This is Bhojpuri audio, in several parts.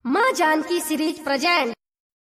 माँ जानकी सीरीज प्रेजेंट।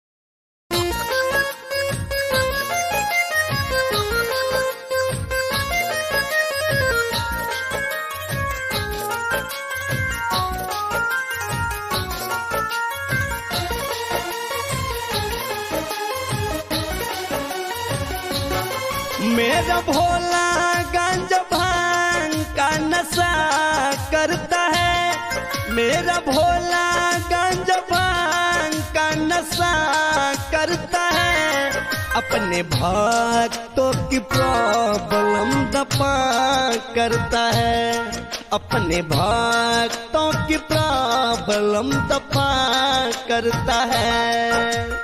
मेरा भोला गांजा भांग का नशा करता है। मेरा भोला गांजा भांग का नशा करता है। अपने भक्तों की प्रॉब्लम दफा करता है। अपने भक्तों की प्रॉब्लम दफा करता है।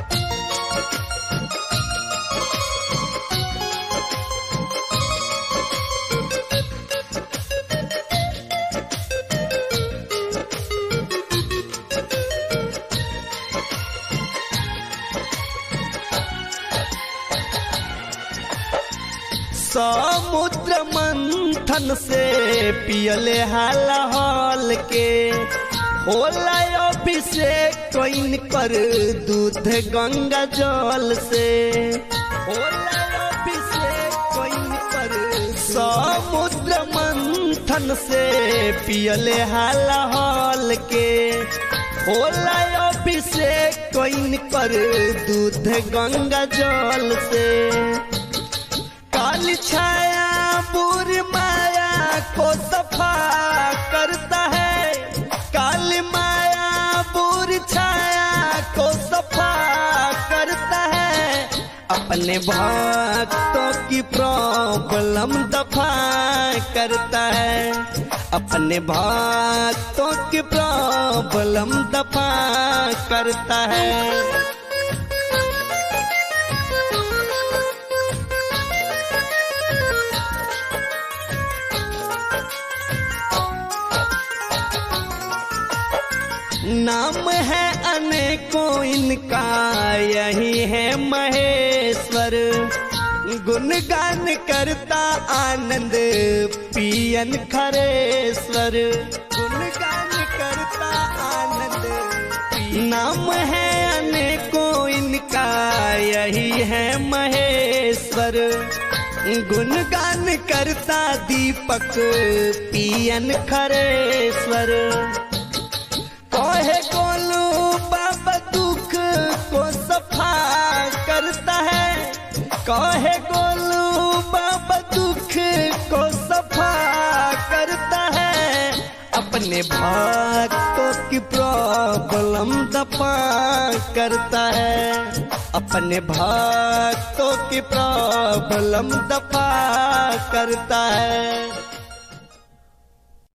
समुद्र मंथन से पियले हाल के होला अभिषेक कोइन कर दूध गंगा जल से। होला अभिषेक कोइन कर समुद्र मंथन से पियले हाल के होला अभिषेक कोइन कर दूध गंगा जल से। काली छाया बुरी माया को सफा करता है। काली माया बुरी छाया को सफा करता है। अपने भक्तों की प्रॉब्लम दफा करता है। अपने भक्तों की प्रॉब्लम दफा करता है। नाम है अनेकों इनका यही है महेश्वर। गुणगान करता आनंद पियन खरेश्वर। गुणगान करता आनंद। नाम है अनेकों इनका यही है महेश्वर। गुणगान करता दीपक पियन खरेश्वर। कहे गोलू बाबा दुख को सफा करता है। कहे गोलू बाबा दुख को सफा करता है। अपने भक्तों की प्रॉब्लम दफा करता है। अपने भक्तों की प्रॉब्लम दफा करता है।